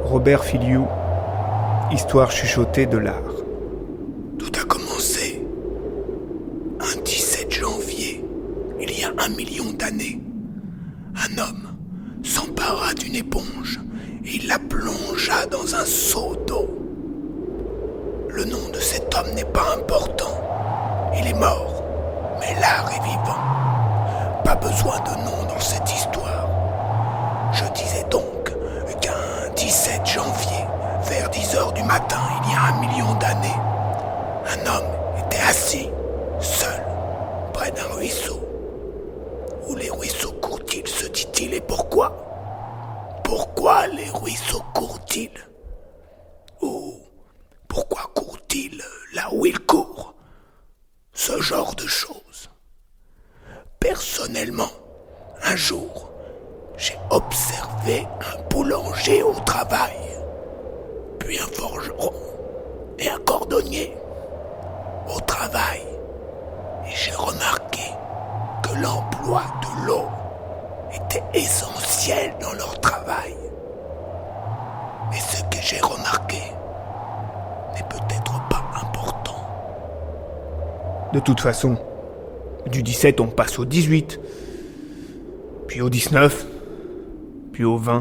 Robert Filiou, Histoire chuchotée de l'art. Tout a commencé un 17 janvier, il y a 1 million d'années. Un homme s'empara d'une éponge et il la plongea dans un seau d'eau. Le nom de cet homme n'est pas important. Il est mort, mais l'art est vivant. Pas besoin de nom dans cette histoire. Je disais donc qu'un 17 janvier, vers 10h du matin, il y a 1 million d'années, un homme était assis, seul, près d'un ruisseau. Où les ruisseaux courent-ils, se dit-il, et pourquoi ? Pourquoi les ruisseaux courent-ils ? Ou pourquoi courent-ils là où ils courent ? Ce genre de choses. Personnellement, un jour, j'ai observé un boulanger au travail, puis un forgeron et un cordonnier au travail. Et j'ai remarqué que l'emploi de l'eau était essentiel dans leur travail. Et ce que j'ai remarqué n'est peut-être pas important. De toute façon, du 17 on passe au 18, puis au 19, puis au 20,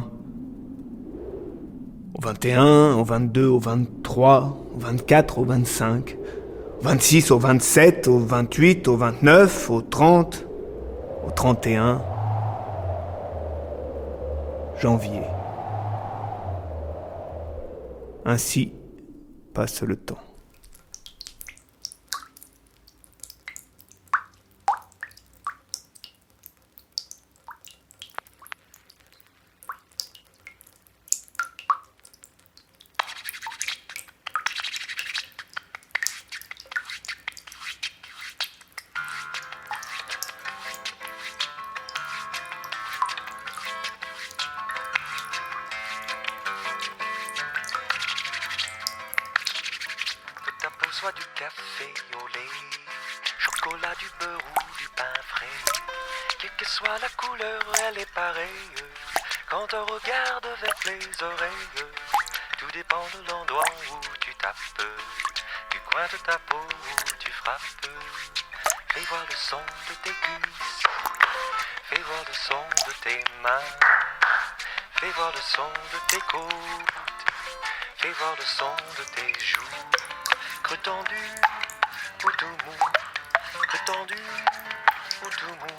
au 21, au 22, au 23, au 24, au 25, au 26, au 27, au 28, au 29, au 30, au 31 janvier. Ainsi passe le temps. Soit du café au lait, chocolat, du beurre ou du pain frais. Quelle que soit la couleur, elle est pareille. Quand on regarde avec les oreilles, tout dépend de l'endroit où tu tapes, du coin de ta peau où tu frappes. Fais voir le son de tes cuisses, fais voir le son de tes mains, fais voir le son de tes côtes, fais voir le son de tes joues. Creux tendu ou tout mou, creux tendu ou tout mou.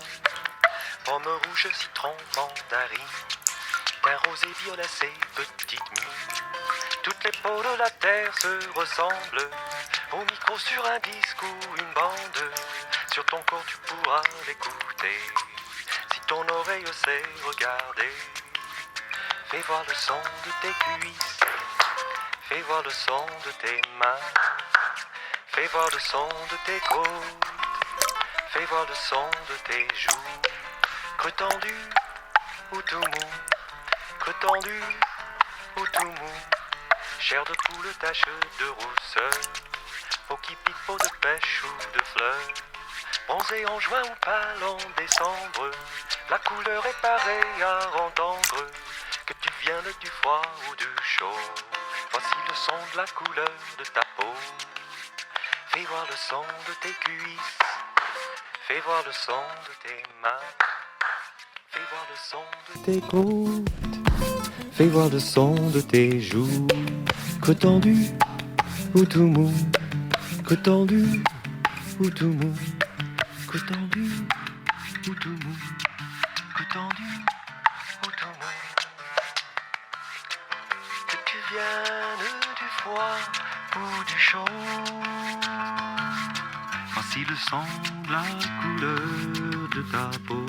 Pomme rouge, citron, mandarine, teint rosé, violacé, petite mie. Toutes les peaux de la terre se ressemblent. Au micro sur un disque ou une bande, sur ton corps tu pourras l'écouter, si ton oreille sait regarder. Fais voir le son de tes cuisses, fais voir le son de tes mains, fais voir le son de tes côtes, fais voir le son de tes joues. Creux tendu ou tout mou, creux tendu ou tout mou. Chair de poule, tache de rousseur, peau qui pique, peau de pêche ou de fleurs. Bronzé en juin ou pâle en décembre, la couleur est pareille à entendre, que tu viennes du froid ou du chaud. Voici le son de la couleur de ta peau. Fais voir le son de tes cuisses, fais voir le son de tes mains, fais voir le son de tes côtes, fais voir le son de tes joues. Creux tendu ou tout mou, creux tendu ou tout mou, creux tendu ou tout mou, creux tendu ou tout mou. Que tu viennes du froid ou du chaud, voici le son de la couleur de ta peau.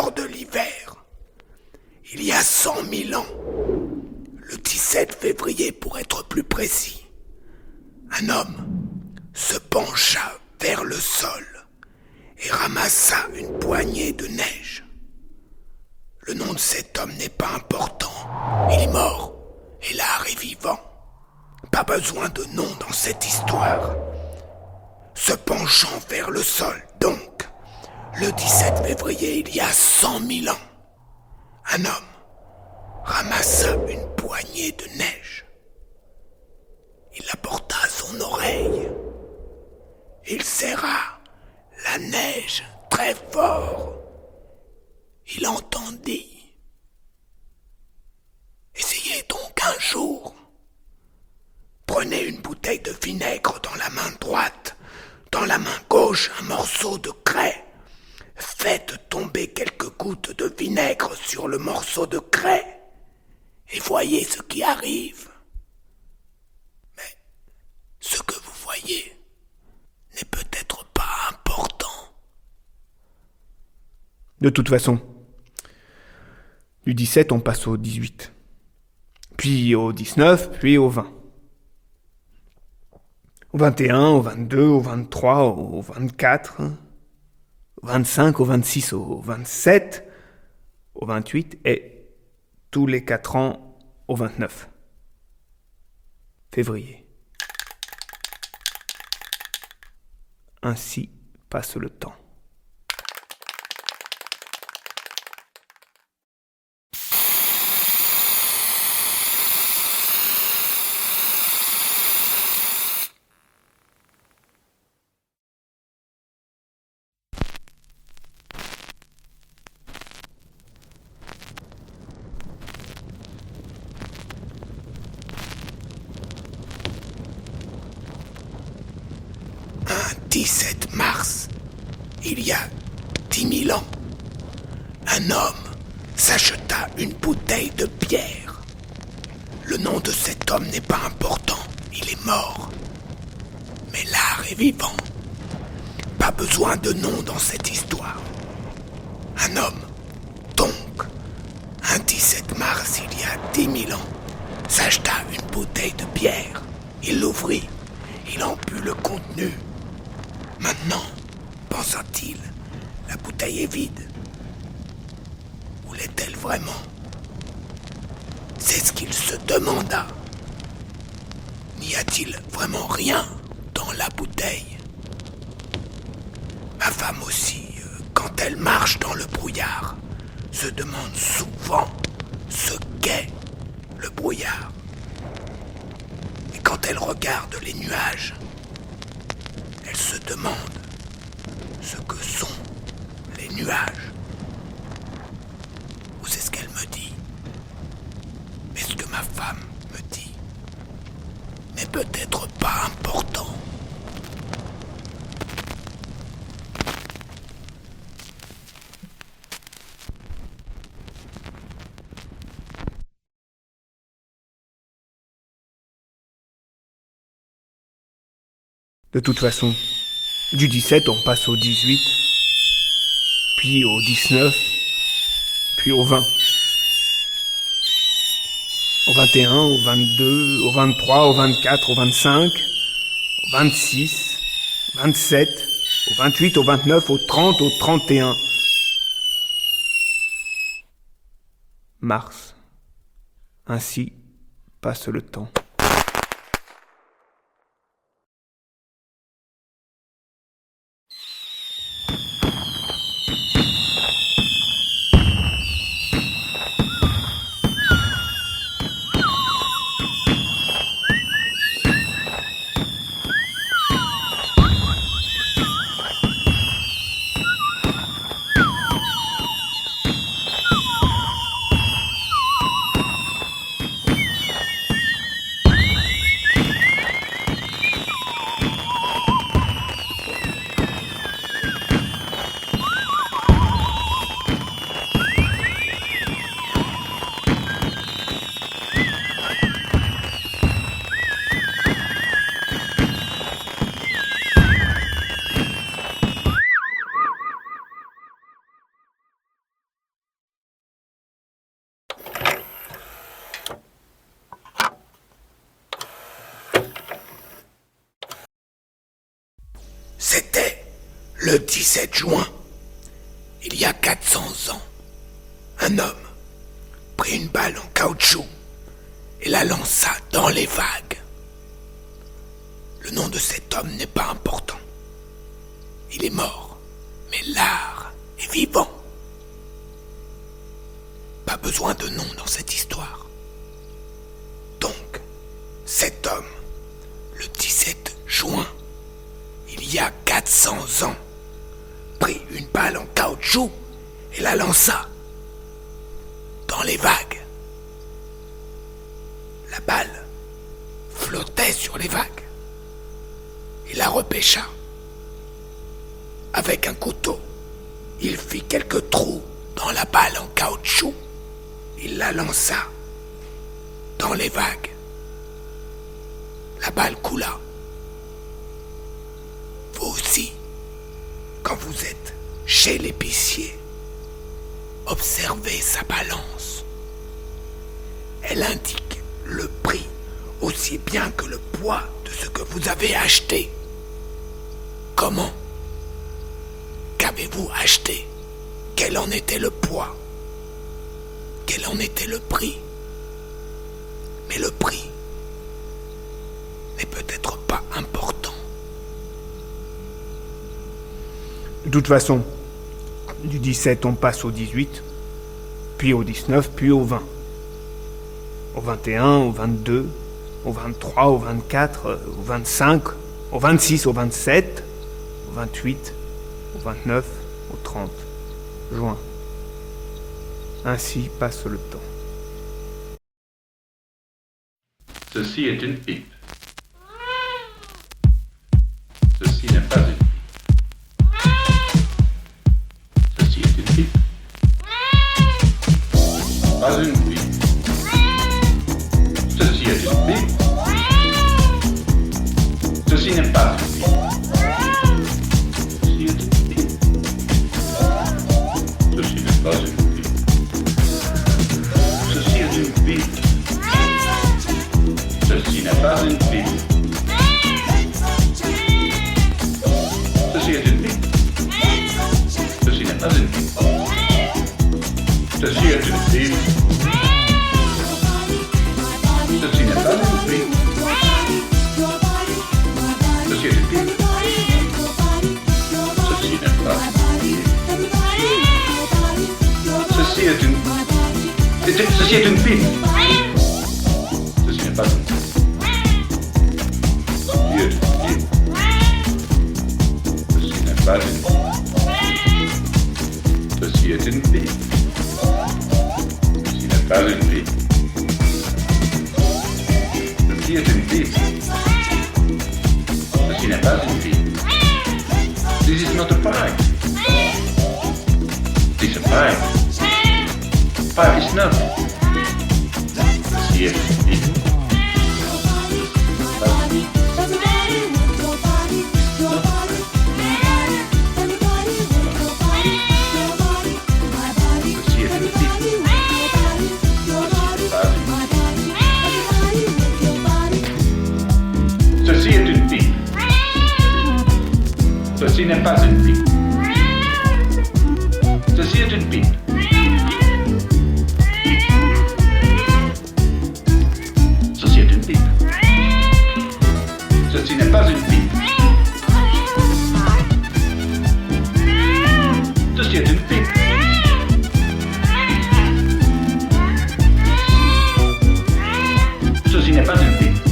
l'heure de l'hiver, il y a 100 000 ans, le 17 février pour être plus précis, un homme se pencha vers le sol et ramassa une poignée de neige. Le nom de cet homme n'est pas important, il est mort et l'art est vivant. Pas besoin de nom dans cette histoire. Se penchant vers le sol, donc, le 17 février, il y a 100 000 ans, un homme ramassa une poignée de neige. Il la porta à son oreille. Il serra la neige très fort. Il entendit. Essayez donc un jour. Prenez une bouteille de vinaigre dans la main droite, dans la main gauche un morceau de craie. Faites tomber quelques gouttes de vinaigre sur le morceau de craie et voyez ce qui arrive. Mais ce que vous voyez n'est peut-être pas important. De toute façon, du 17, on passe au 18. Puis au 19, puis au 20. Au 21, au 22, au 23, au 24, au 25, au 26, au 27, au 28 et tous les 4 ans au 29 février. Ainsi passe le temps. Un 17 mars, il y a 10 000 ans, un homme s'acheta une bouteille de bière. Le nom de cet homme n'est pas important, il est mort. Mais l'art est vivant. Pas besoin de nom dans cette histoire. Un homme, donc, un 17 mars, il y a 10 000 ans, s'acheta une bouteille de bière. Il l'ouvrit, il en but le contenu. Maintenant, pensa-t-il, la bouteille est vide. Où l'est-elle vraiment? C'est ce qu'il se demanda. N'y a-t-il vraiment rien dans la bouteille? Ma femme aussi, quand elle marche dans le brouillard, se demande souvent ce qu'est le brouillard. Et quand elle regarde les nuages, elle se demande ce que sont les nuages. Ou c'est ce qu'elle me dit. Mais ce que ma femme me dit n'est peut-être pas important. De toute façon, du 17, on passe au 18, puis au 19, puis au 20. Au 21, au 22, au 23, au 24, au 25, au 26, 27, au 28, au 29, au 30, au 31. Mars. Ainsi passe le temps. C'était le 17 juin, il y a 400 ans. Un homme prit une balle en caoutchouc et la lança dans les vagues. Le nom de cet homme n'est pas important. Il est mort, mais l'art est vivant. Pas besoin de nom dans cette histoire. Donc, cet homme, le 17 juin, il y a 400 ans, prit une balle en caoutchouc et la lança dans les vagues. La balle flottait sur les vagues. Il la repêcha. Avec un couteau, il fit quelques trous dans la balle en caoutchouc. Il la lança dans les vagues. La balle coula. Vous aussi, quand vous êtes chez l'épicier, observez sa balance. Elle indique le prix aussi bien que le poids de ce que vous avez acheté. Comment? Qu'avez-vous acheté? Quel en était le poids? Quel en était le prix? Mais le prix n'est peut-être pas important. De toute façon, du 17 on passe au 18, puis au 19, puis au 20. Au 21, au 22, au 23, au 24, au 25, au 26, au 27, au 28, au 29, au 30 juin. Ainsi passe le temps. Ceci est une pipe. Ceci n'est pas une pipe. Ceci est une pipe. Pas une pipe. Ceci est une pipe. Ceci n'est pas une pipe. Ceci est une pipe. Ceci n'est pas une pipe. Ceci est une pipe. Ceci n'est pas une pipe. Ceci est une pipe. Ceci n'est pas une pipe. Ceci est une pipe. Ceci n'est pas une pipe. Ceci est une pipe. Ceci n'est pas une pipe. Ceci est une... Ceci est une pipe. Ceci n'est pas une pipe. Ceci n'est pas une pipe. Ceci est une pipe. Ceci n'est pas une pipe. Ceci est une pipe. Ceci n'est pas une pipe. This is not a pipe. This is a pipe. Pipe is not. Ceci est une pipe. Ceci est une pipe. Ceci n'est pas une pipe. Ceci est une pipe. Ceci est une pipe. Ceci n'est pas une pipe. Ceci est une pipe. Ceci n'est pas une pipe.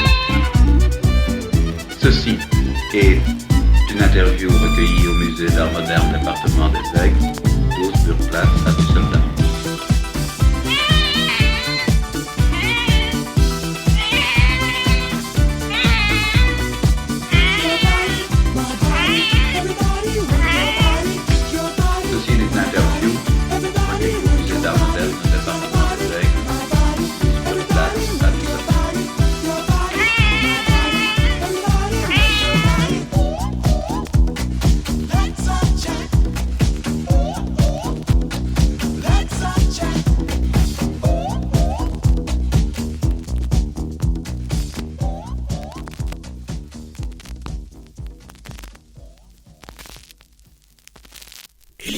Ceci est une interview recueillie au musée d'art moderne département des Aigues, 12 sur place à Düsseldorf. Ceci est une interview recueillie au musée d'art moderne département des Aigues, 12 sur place à Düsseldorf.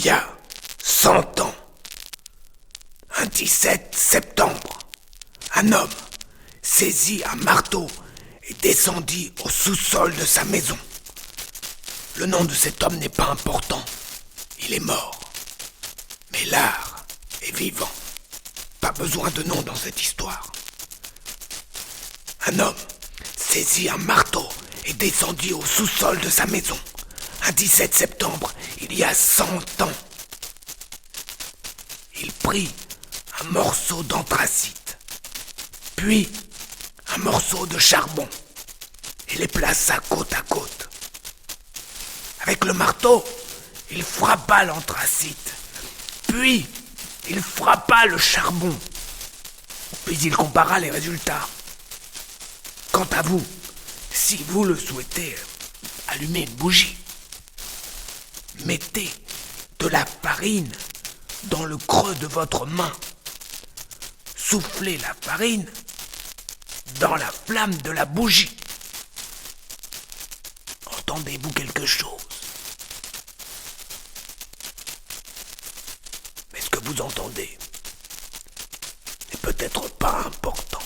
y a 100 ans, un 17 septembre, un homme saisit un marteau et descendit au sous-sol de sa maison. Le nom de cet homme n'est pas important, il est mort. Mais l'art est vivant. Pas besoin de nom dans cette histoire. Un homme saisit un marteau et descendit au sous-sol de sa maison. Un 17 septembre, il y a 100 ans. Il prit un morceau d'anthracite, puis un morceau de charbon, et les plaça côte à côte. Avec le marteau, il frappa l'anthracite, puis il frappa le charbon, puis il compara les résultats. Quant à vous, si vous le souhaitez, allumez une bougie. Mettez de la farine dans le creux de votre main. Soufflez la farine dans la flamme de la bougie. Entendez-vous quelque chose? Mais ce que vous entendez n'est peut-être pas important.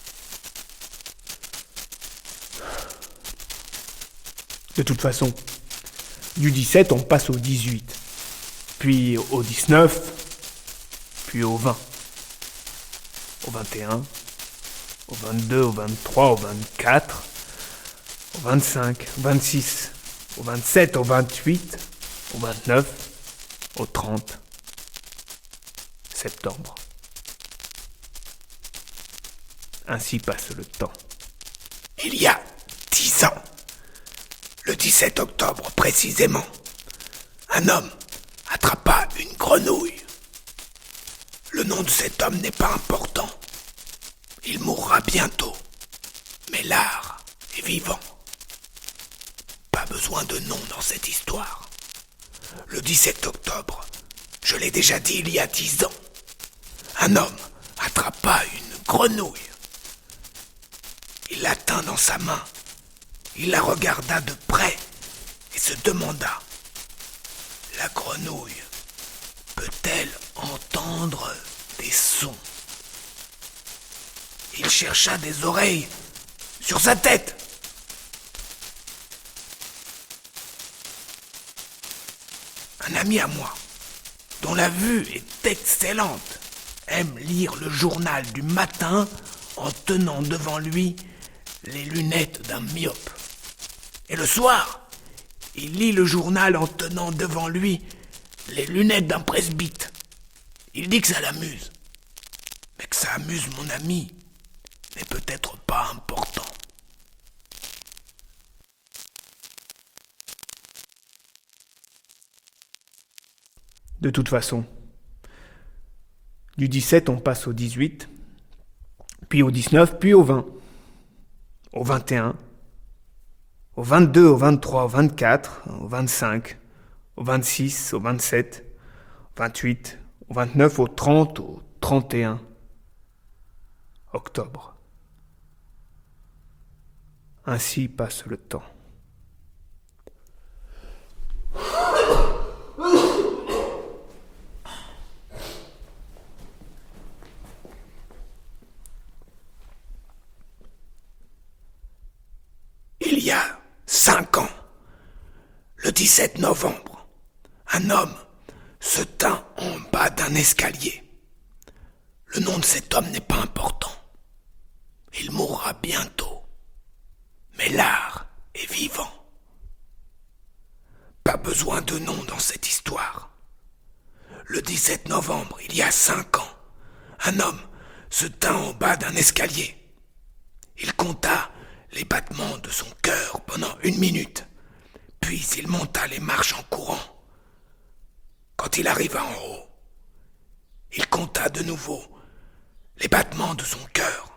De toute façon, du 17, on passe au 18, puis au 19, puis au 20, au 21, au 22, au 23, au 24, au 25, au 26, au 27, au 28, au 29, au 30 septembre. Ainsi passe le temps. Il y a 10 ans, le 17 octobre précisément, un homme attrapa une grenouille. Le nom de cet homme n'est pas important. Il mourra bientôt. Mais l'art est vivant. Pas besoin de nom dans cette histoire. Le 17 octobre, je l'ai déjà dit il y a 10 ans, un homme attrapa une grenouille. Il la tint dans sa main. Il la regarda de près et se demanda: la grenouille peut-elle entendre des sons? Il chercha des oreilles sur sa tête. Un ami à moi, dont la vue est excellente, aime lire le journal du matin en tenant devant lui les lunettes d'un myope. Et le soir, il lit le journal en tenant devant lui les lunettes d'un presbyte. Il dit que ça l'amuse. Mais que ça amuse mon ami n'est peut-être pas important. De toute façon, du 17, on passe au 18, puis au 19, puis au 20, au 21, au 22, au 23, au 24, au 25, au 26, au 27, au 28, au 29, au 30, au 31 octobre. Ainsi passe le temps. Il y a 5 ans, le 17 novembre, un homme se tint en bas d'un escalier. Le nom de cet homme n'est pas important. Il mourra bientôt. Mais l'art est vivant. Pas besoin de nom dans cette histoire. Le 17 novembre, il y a 5 ans, un homme se tint en bas d'un escalier. Il compta les battements de son cœur pendant 1 minute, puis il monta les marches en courant. Quand il arriva en haut, il compta de nouveau les battements de son cœur.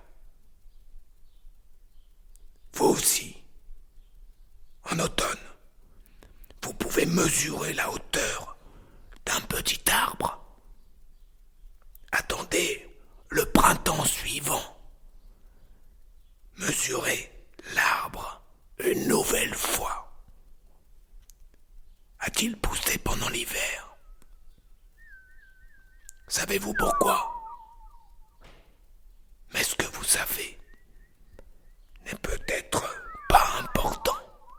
Vous aussi, en automne, vous pouvez mesurer la hauteur d'un petit arbre. Attendez le printemps suivant. Mesurez l'arbre une nouvelle fois. A-t-il poussé pendant l'hiver? Savez-vous pourquoi? Mais ce que vous savez n'est peut-être pas important.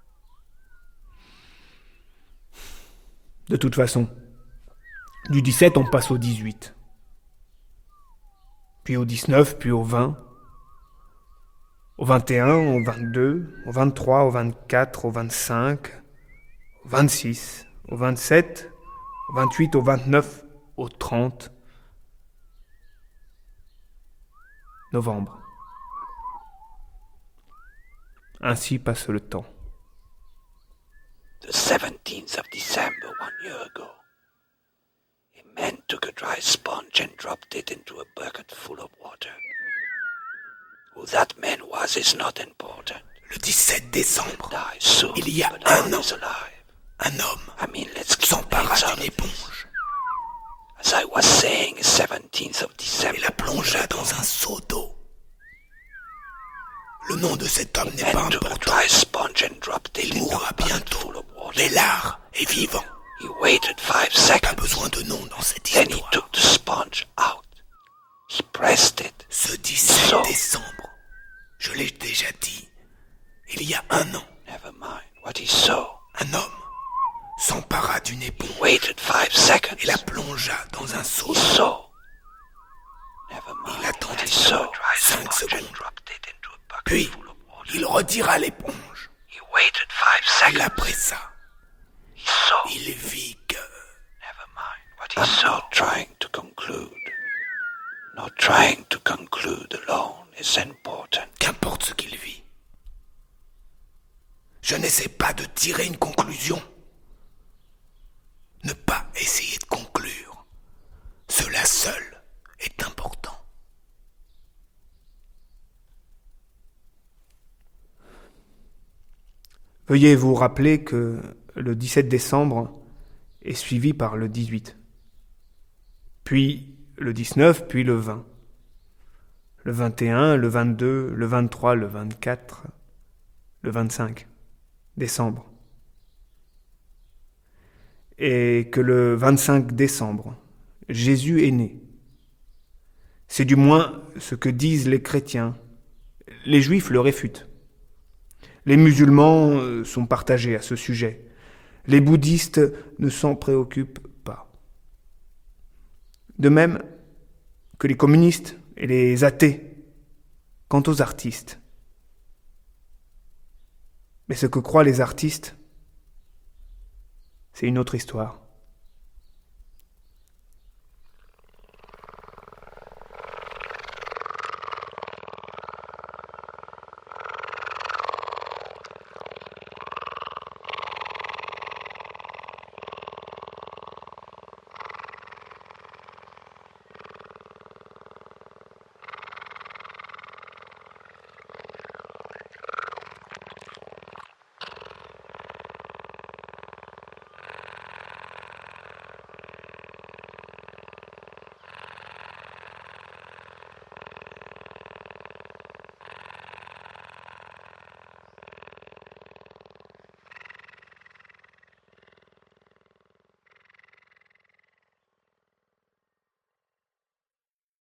De toute façon, du 17, on passe au 18. Puis au 19, puis au 20. Au 21, au 22, au 23, au 24, au 25, au 26, au 27, au 28, au 29, au 30. Novembre. Ainsi passe le temps. The 17th of December 1 year ago, a man took a dry sponge and dropped it into a bucket full of water. Who that man was is not important. Le 17 décembre, il y a un an, un homme s'empara d'une éponge. As I was saying, 17th of December, et la plongea dans un seau d'eau. Le nom de cet homme n'est pas important. Il mourra bientôt, mais l'art est vivant. Il n'y a pas besoin de nom dans cette histoire. Ce 17 décembre, je l'ai déjà dit, il y a un an, un homme s'empara d'une éponge et la plongea dans un seau d'eau. Il attendit 5 secondes. Puis, il retira l'éponge. Il la pressa. Il vit que... I'm not trying to conclude. Not trying to conclude alone is important. Qu'importe ce qu'il vit. Je n'essaie pas de tirer une conclusion. Ne pas essayer de conclure. Cela seul est important. Veuillez vous rappeler que le 17 décembre est suivi par le 18, puis le 19, puis le 20, le 21, le 22, le 23, le 24, le 25 décembre. Et que le 25 décembre, Jésus est né. C'est du moins ce que disent les chrétiens. Les juifs le réfutent. Les musulmans sont partagés à ce sujet. Les bouddhistes ne s'en préoccupent pas. De même que les communistes et les athées quant aux artistes. Mais ce que croient les artistes, c'est une autre histoire.